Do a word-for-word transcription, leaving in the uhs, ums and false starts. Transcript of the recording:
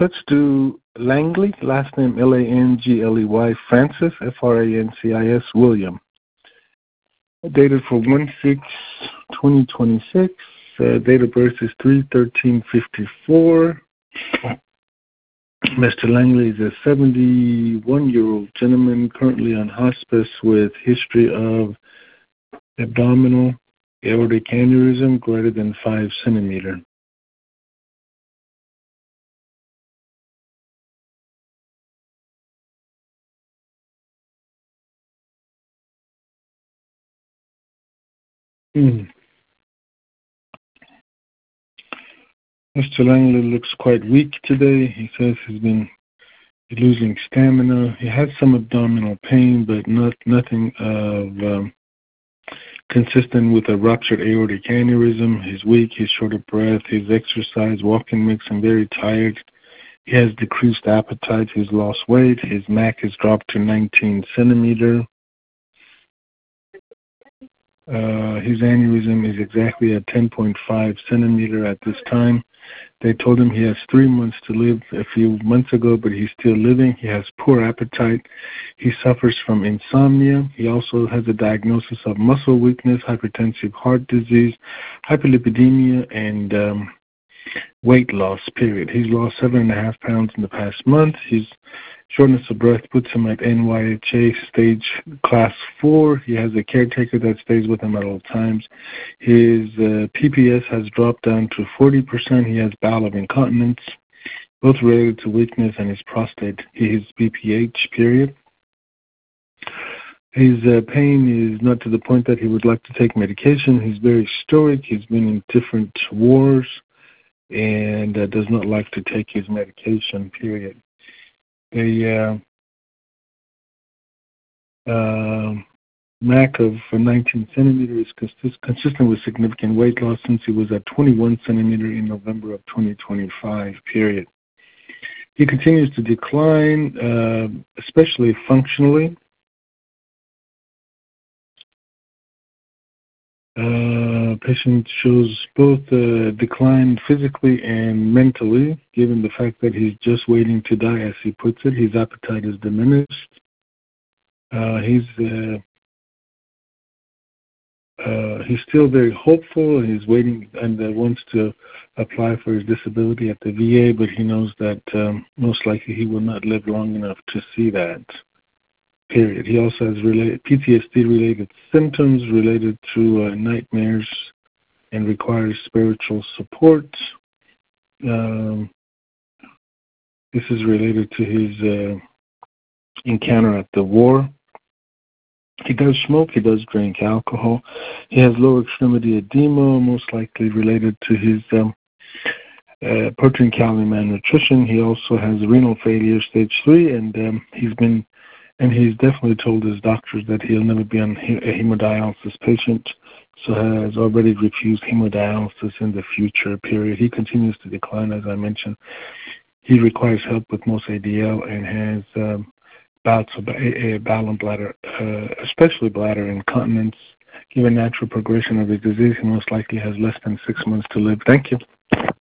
Let's do Langley, last name L A N G L E Y, Francis, F R A N C I S, William. Dated for one six twenty twenty-six. Uh, date of birth is three thirteen fifty-four. Mister Langley is a seventy-one-year-old gentleman currently on hospice with history of abdominal aortic aneurysm greater than five centimeter. Hmm. Mister Langley looks quite weak today. He says he's been losing stamina. He has some abdominal pain, but not nothing of um, consistent with a ruptured aortic aneurysm. He's weak. He's short of breath. His exercise, walking makes him very tired. He has decreased appetite. He's lost weight. His M A C has dropped to nineteen centimeter. Uh, his aneurysm is exactly at ten point five centimeter at this time. They told him he has three months to live a few months ago, but he's still living. He has poor appetite. He suffers from insomnia. He also has a diagnosis of muscle weakness, hypertensive heart disease, hyperlipidemia, and um, weight loss, period. He's lost seven and a half pounds in the past month. His shortness of breath puts him at N Y H A stage class four. He has a caretaker that stays with him at all times. His uh, P P S has dropped down to forty percent. He has bowel of incontinence, both related to weakness and his prostate. His B P H, period. His uh, pain is not to the point that he would like to take medication. He's very stoic. He's been in different wars and uh, does not like to take his medication, period. A uh, uh, M A C of nineteen centimeter is consist- consistent with significant weight loss since he was at twenty-one centimeter in November of twenty twenty-five, period. He continues to decline, uh, especially functionally. Uh, patient shows both uh, decline physically and mentally, given the fact that he's just waiting to die, as he puts it. His appetite is diminished. Uh, he's uh, uh, he's still very hopeful. He's waiting and uh, wants to apply for his disability at the V A, but he knows that um, most likely he will not live long enough to see that. Period. He also has related, P T S D-related symptoms related to uh, nightmares and requires spiritual support. Um, this is related to his uh, encounter at the war. He does smoke. He does drink alcohol. He has lower extremity edema, most likely related to his um, uh, protein calorie malnutrition. He also has renal failure, stage three, and um, he's been And he's definitely told his doctors that he'll never be on a hemodialysis patient, so has already refused hemodialysis in the future, period. He continues to decline, as I mentioned. He requires help with most A D L and has um, bouts of a, a bowel and bladder, uh, especially bladder incontinence. Given natural progression of his disease, he most likely has less than six months to live. Thank you.